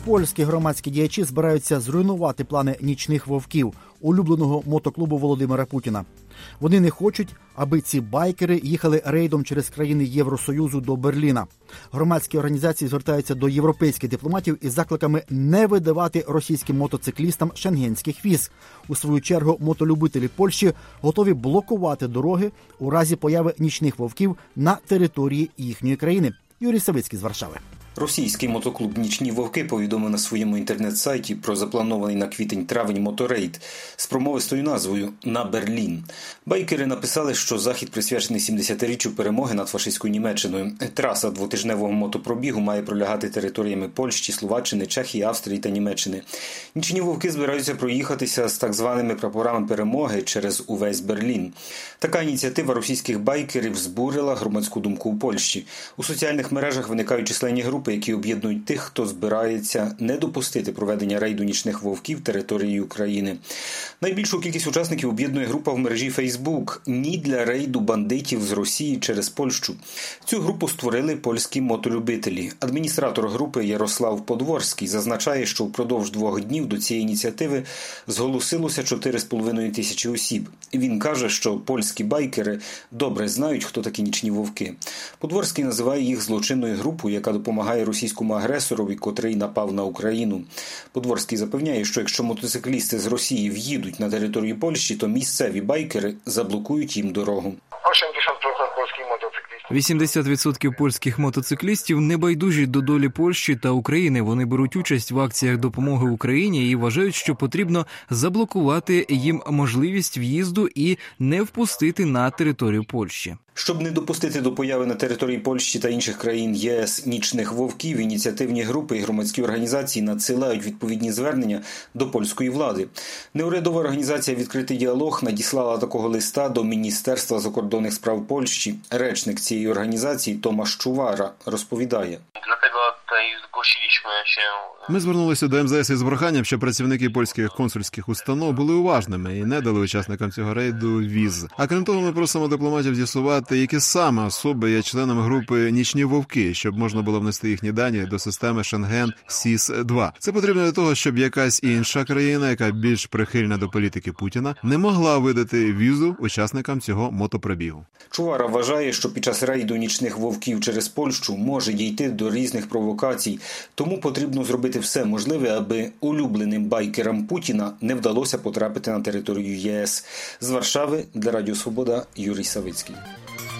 Польські громадські діячі збираються зруйнувати плани «Нічних вовків» улюбленого мотоклубу Володимира Путіна. Вони не хочуть, аби ці байкери їхали рейдом через країни Євросоюзу до Берліна. Громадські організації звертаються до європейських дипломатів із закликами не видавати російським мотоциклістам шенгенських віз. У свою чергу мотолюбителі Польщі готові блокувати дороги у разі появи «Нічних вовків» на території їхньої країни. Юрій Савицький з Варшави. Російський мотоклуб «Нічні вовки» повідомив на своєму інтернет-сайті про запланований на квітень-травень моторейд з промовистою назвою «На Берлін». Байкери написали, що захід присвячений 70-річчю перемоги над фашистською Німеччиною. Траса двотижневого мотопробігу має пролягати територіями Польщі, Словаччини, Чехії, Австрії та Німеччини. «Нічні вовки» збираються проїхатися з так званими прапорами перемоги через увесь Берлін. Така ініціатива російських байкерів збурила громадську думку у Польщі. У соціальних мережах виникають численні групи, які об'єднують тих, хто збирається не допустити проведення рейду «Нічних вовків» території України. Найбільшу кількість учасників об'єднує група в мережі Facebook «Ні для рейду бандитів з Росії через Польщу». Цю групу створили польські мотолюбителі. Адміністратор групи Ярослав Подворський зазначає, що впродовж 2 днів до цієї ініціативи зголосилося 4,5 тисячі осіб. Він каже, що польські байкери добре знають, хто такі «Нічні вовки». Подворський називає їх злочинною групою, яка допомагає російському агресорові, котрий напав на Україну. Подворський запевняє, що якщо мотоциклісти з Росії в'їдуть на територію Польщі, то місцеві байкери заблокують їм дорогу. 80% польських мотоциклістів не байдужі до долі Польщі та України. Вони беруть участь в акціях допомоги Україні і вважають, що потрібно заблокувати їм можливість в'їзду і не впустити на територію Польщі. Щоб не допустити до появи на території Польщі та інших країн ЄС «Нічних вовків», ініціативні групи і громадські організації надсилають відповідні звернення до польської влади. Неурядова організація «Відкритий діалог» надіслала такого листа до Міністерства закордонних справ Польщі. Речник цієї організації Томаш Чувара розповідає. Ми звернулися до МЗС із проханням, щоб працівники польських консульських установ були уважними і не дали учасникам цього рейду віз. А крім того, ми просимо дипломатів з'ясувати, які саме особи є членами групи «Нічні вовки», щоб можна було внести їхні дані до системи Шенген СІС-2. Це потрібно для того, щоб якась інша країна, яка більш прихильна до політики Путіна, не могла видати візу учасникам цього мотопробігу. Чувара вважає, що під час рейду «Нічних вовків» через Польщу може дійти до різних провокацій, тому потрібно зробити все можливе, аби улюбленим байкерам Путіна не вдалося потрапити на територію ЄС. З Варшави для Радіо Свобода Юрій Савицький.